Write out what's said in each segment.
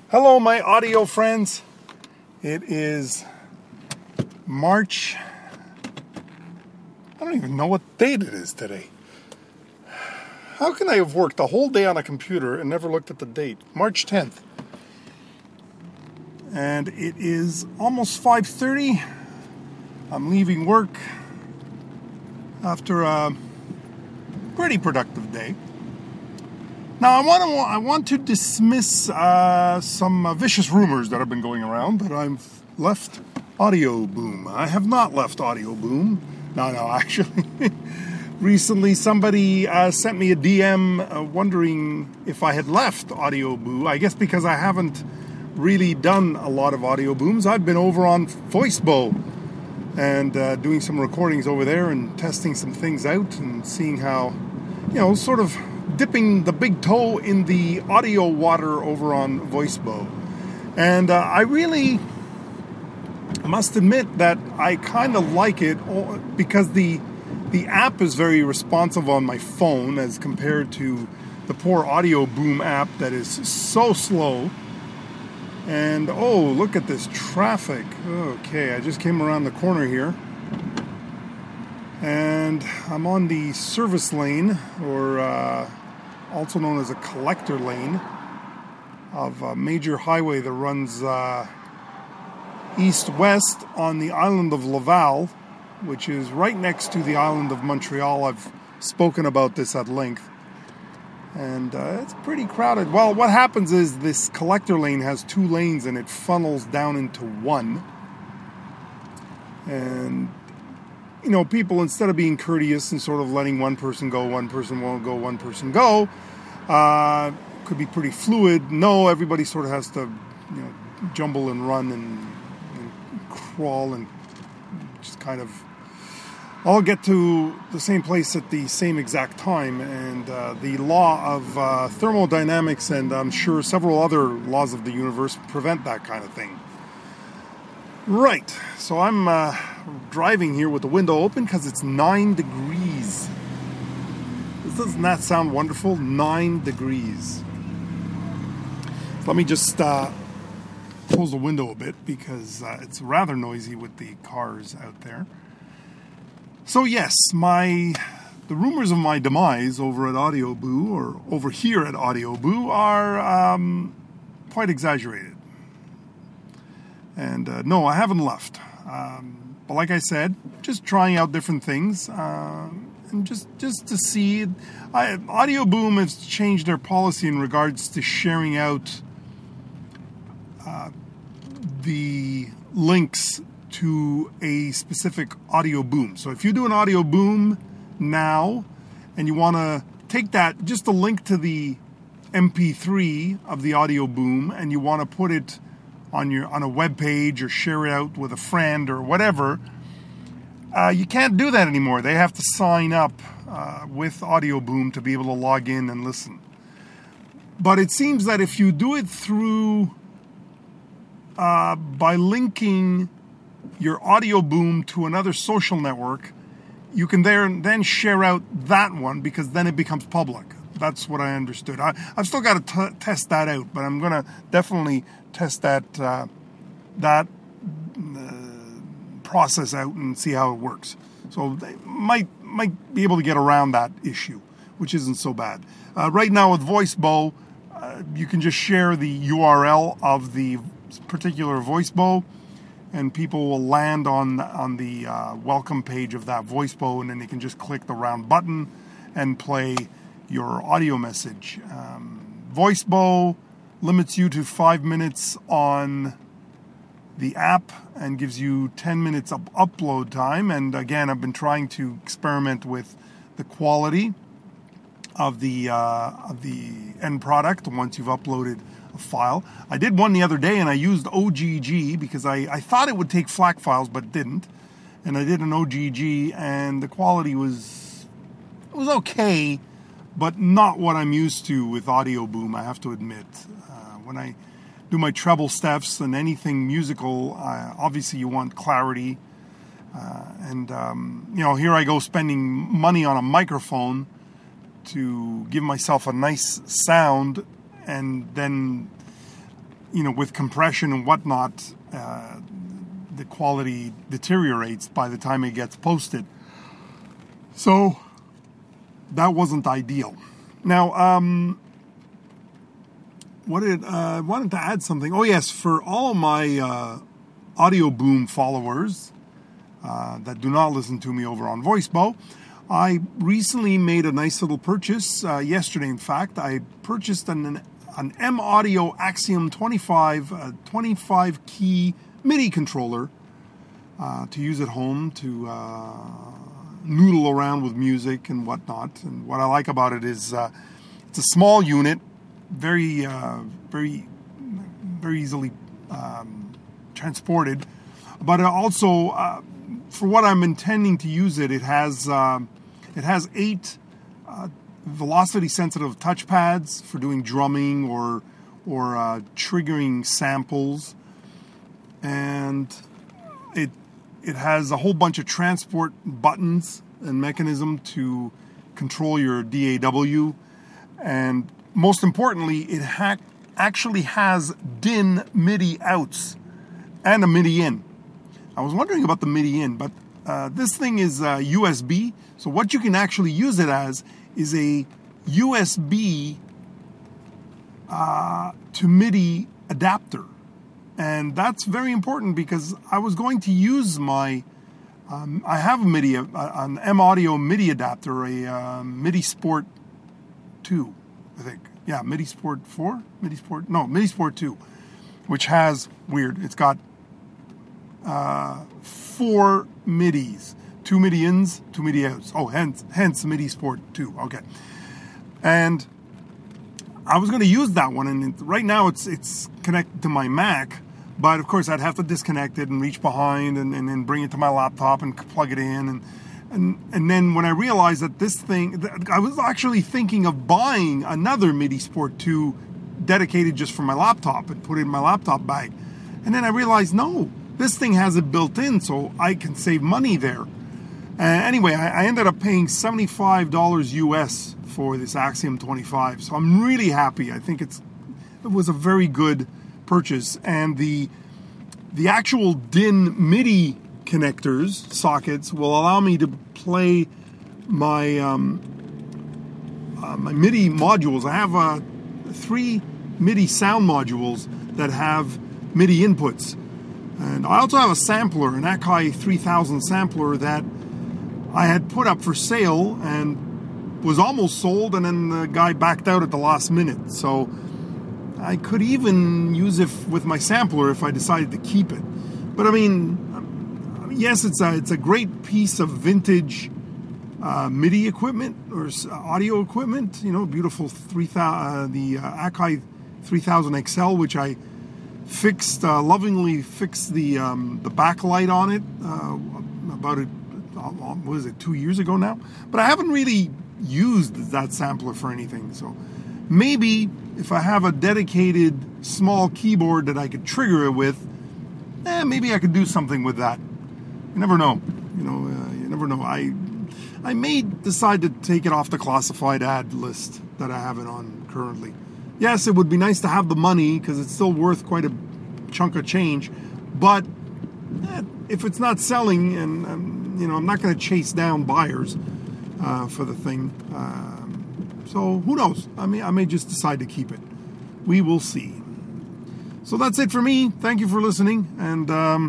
Hello, my audio friends. It is March. I don't even know what date it is today. How can I have worked the whole day on a computer and never looked at the date? March 10th. And it is almost 5:30. I'm leaving work after a pretty productive day. Now, I want to dismiss some vicious rumors that have been going around that I've left Audio Boom. I have not left Audio Boom. No, actually. Recently, somebody sent me a DM wondering if I had left Audio Boom. I guess because I haven't really done a lot of Audio Booms. I've been over on Voicebow and doing some recordings over there and testing some things out and seeing how, sort of dipping the big toe in the audio water over on Voicebow. And I really must admit that I kind of like it because the app is very responsive on my phone as compared to the poor Audio Boom app that is so slow. And oh, look at this traffic. Okay, I just came around the corner here. And I'm on the service lane, or also known as a collector lane, of a major highway that runs east-west on the island of Laval, which is right next to the island of Montreal. I've spoken about this at length. And it's pretty crowded. Well, what happens is this collector lane has two lanes and it funnels down into one. And people, instead of being courteous and sort of letting one person go, one person won't go, one person go, could be pretty fluid. No, everybody sort of has to, jumble and run and crawl and just kind of all get to the same place at the same exact time. And the law of thermodynamics and I'm sure several other laws of the universe prevent that kind of thing. Right, so I'm driving here with the window open because it's 9 degrees. Doesn't that sound wonderful? 9 degrees. Let me just close the window a bit because it's rather noisy with the cars out there. So yes, the rumors of my demise over at Audio Boo, or over here at Audio Boo, are quite exaggerated. And no, I haven't left. But like I said, just trying out different things, and just to see. Audio Boom has changed their policy in regards to sharing out the links to a specific Audio Boom. So if you do an Audio Boom now, and you want to take that, just a link to the MP3 of the Audio Boom, and you want to put it on a web page or share it out with a friend or whatever, you can't do that anymore. They have to sign up with Audio Boom to be able to log in and listen. But it seems that if you do it through by linking your Audio Boom to another social network, you can then share out that one because then it becomes public. That's what I understood. I've still got to test that out, but I'm going to definitely test that process out and see how it works. So they might be able to get around that issue, which isn't so bad. Right now with Voicebow, you can just share the URL of the particular Voicebow, and people will land on the welcome page of that Voicebow, and then they can just click the round button and play your audio message. Voicebow limits you to 5 minutes on the app and gives you 10 minutes of upload time. And again, I've been trying to experiment with the quality of the end product once you've uploaded a file. I did one the other day and I used OGG because I thought it would take FLAC files, but it didn't. And I did an OGG and the quality was okay, but not what I'm used to with Audio Boom, I have to admit. When I do my treble steps and anything musical, obviously you want clarity. Here I go spending money on a microphone to give myself a nice sound, and then with compression and whatnot, the quality deteriorates by the time it gets posted. So that wasn't ideal. Now, I wanted to add something. Oh yes, for all my Audio Boom followers that do not listen to me over on VoiceBow, I recently made a nice little purchase. Yesterday, in fact, I purchased an M Audio Axiom 25 key MIDI controller to use at home to noodle around with music and whatnot. And what I like about it is it's a small unit, very easily transported. But also, for what I'm intending to use it, it has 8 velocity-sensitive touchpads for doing drumming or triggering samples, and it has a whole bunch of transport buttons and mechanism to control your DAW, and most importantly, it actually has DIN MIDI outs and a MIDI in. I was wondering about the MIDI in, but this thing is USB, so what you can actually use it as is a USB to MIDI adapter. And that's very important because I was going to use my, I have a MIDI, an M Audio MIDI adapter, a MIDI Sport 2, I think. Yeah, MIDI Sport 4? MIDI Sport 2, which has, it's got 4 MIDIs, 2 MIDI ins, 2 MIDI outs. Oh, hence MIDI Sport 2. Okay. And I was going to use that one, and right now it's connected to my Mac, but of course I'd have to disconnect it and reach behind and then bring it to my laptop and plug it in. And then when I realized that this thing, I was actually thinking of buying another MIDI Sport 2 dedicated just for my laptop and put it in my laptop bag. And then I realized, no, this thing has it built in, so I can save money there. Anyway, I ended up paying $75 US for this Axiom 25, so I'm really happy. I think it was a very good purchase, and the actual DIN MIDI connectors, sockets, will allow me to play my my MIDI modules. I have 3 MIDI sound modules that have MIDI inputs, and I also have a sampler, an Akai 3000 sampler that I had put up for sale and was almost sold, and then the guy backed out at the last minute. So I could even use it with my sampler if I decided to keep it. But I mean, yes, it's a great piece of vintage MIDI equipment or audio equipment. Beautiful the Akai 3000 XL, which I fixed lovingly fixed the backlight on it about 2 years ago now. But I haven't really used that sampler for anything. So maybe if I have a dedicated small keyboard that I could trigger it with, maybe I could do something with that. You never know. You never know. I may decide to take it off the classified ad list that I have it on currently. Yes, it would be nice to have the money because it's still worth quite a chunk of change. But if it's not selling, and I'm not going to chase down buyers for the thing. So who knows? I may just decide to keep it. We will see. So that's it for me. Thank you for listening, and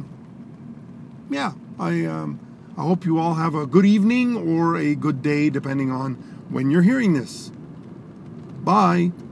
I hope you all have a good evening or a good day, depending on when you're hearing this. Bye.